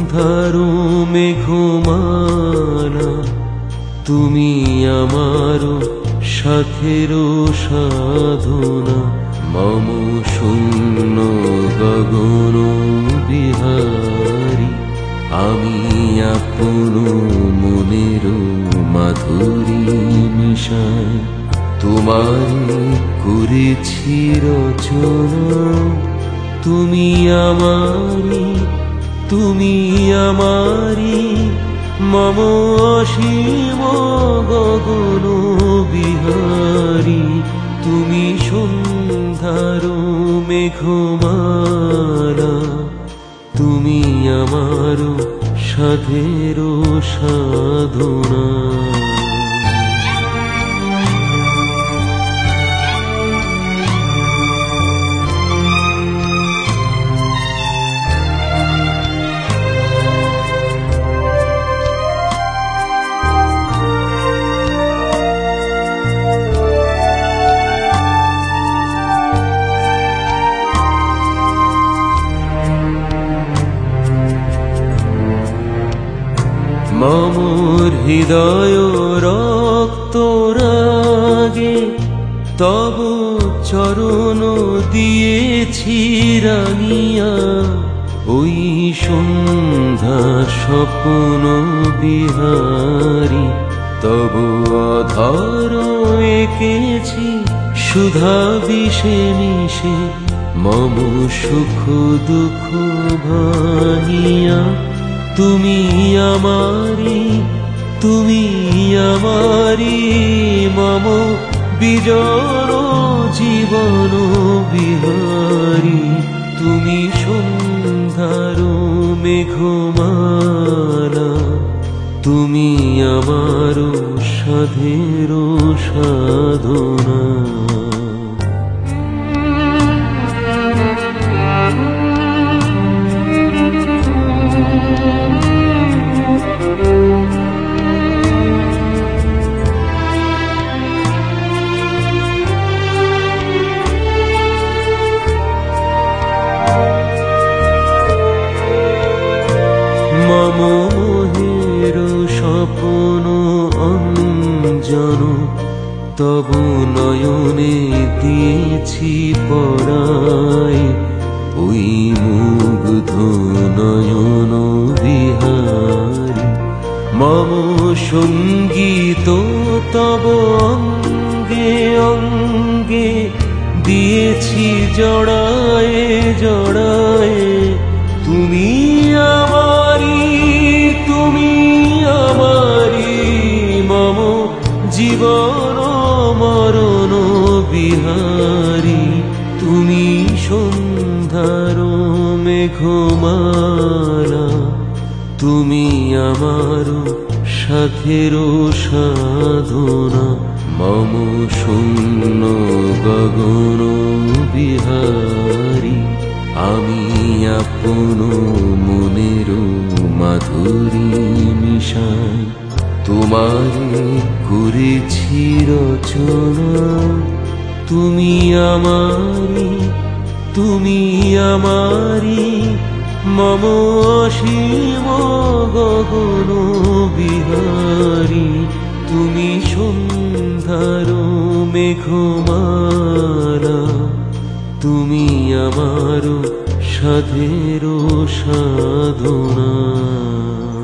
সন্ধ্যারো মেঘমালা, তুমি আমারো সাথেরো সাধনা। মম শূন্য গগন বিহারী, আমি আপন মনের মাধুরী মিশাই তোমারে করেছি রচনা। তুমি আমারি, তুমি আমারি, মম অসীম গগন বিহারী। তুমি সন্ধ্যার মেঘমালা, তুমি আমার সাধের সাধনা। মম হৃদয় রক্ত রাগে তব চরণ দিয়েছি রাঙিয়া। ওই সন্ধ্যা স্বপ্ন বিহারী, তব অধর এঁকেছি সুধা বিষে মিশে। মম সুখ দুঃখ ভাঙিয়া, তুমি আমারি, তুমি আমারি, মম বিজড় জীবন বিহারী। তুমি সন্ধ্যার মেঘমালা, তুমি আমার সাধের সাধনা। মম মোহের স্বপ্ন অঞ্জন, তব নয়নে দিয়েছি পরায়। ওই মুগ্ধ নয়ন বিহারী, মম সঙ্গীত তব অঙ্গে অঙ্গে দিয়েছি জড়ায় জড়ায়। তুমি আমারি, তুমি আমারি, মম জীবন মরণ বিহারী। তুমি সন্ধ্যার মেঘমালা, তুমি আমার সাথের সাধনা। মম শূন্য গগন বিহারী, আমি আপন মনের মাধুরী মিশাই তোমারে করেছি রচনা। তুমি আমারি, তুমি আমারি, মম অসীম গগন বিহারী। তুমি সন্ধ্যার মেঘমালা, তুমি আমার সাধের সাধনা।